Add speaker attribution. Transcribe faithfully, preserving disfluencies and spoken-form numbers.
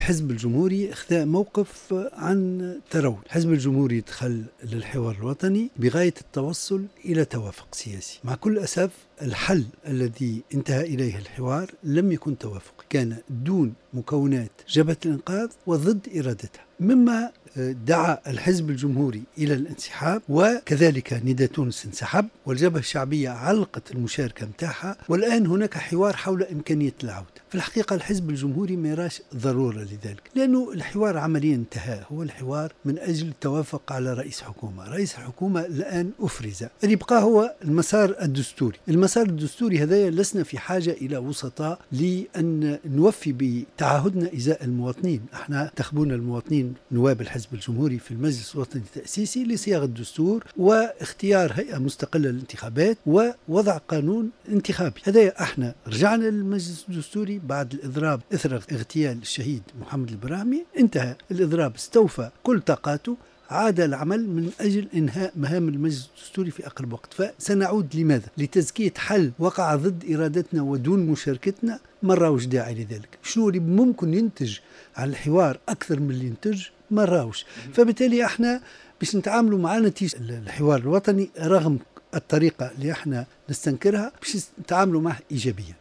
Speaker 1: الحزب الجمهوري اخذ موقف عن ترون. الحزب الجمهوري دخل للحوار الوطني بغاية التوصل إلى توافق سياسي. مع كل أسف الحل الذي انتهى إليه الحوار لم يكن توافق، كان دون مكونات جبهة الإنقاذ وضد إرادتها، مما دعا الحزب الجمهوري إلى الانسحاب، وكذلك ندى تونس انسحب، والجبهة الشعبية علقت المشاركة متاعها، والآن هناك حوار حول إمكانية العودة. في الحقيقة الحزب الجمهوري ما يراش ضرورة لذلك، لأنه الحوار عمليا انتهى. هو الحوار من أجل التوافق على رئيس حكومة. رئيس الحكومة الآن أفرز، اللي يبقى هو المسار الدستوري. المسار الدستوري هذا لسنا في حاجة إلى وسطاء لأن نوفي بتعهدنا إزاء المواطنين. احنا تخبونا المواطنين نواب الحزب الجمهوري في المجلس الوطني التأسيسي لصياغة الدستور واختيار هيئة مستقلة للانتخابات ووضع قانون انتخابي. هذا احنا رجعنا للمجلس الدستوري بعد الإضراب إثر اغتيال الشهيد محمد البراهمي. انتهى الإضراب، استوفى كل طاقاته، عاد العمل من أجل إنهاء مهام المجلس الدستوري في أقرب وقت. فسنعود لماذا؟ لتزكية حل وقع ضد إرادتنا ودون مشاركتنا. مرة وش داعي لذلك؟ شنو اللي ممكن ينتج على الحوار أكثر من اللي ينتج؟ مراوش. فبالتالي احنا باش نتعاملوا مع نتيجة الحوار الوطني رغم الطريقة اللي احنا نستنكرها باش نتعاملوا معه إيجابيا.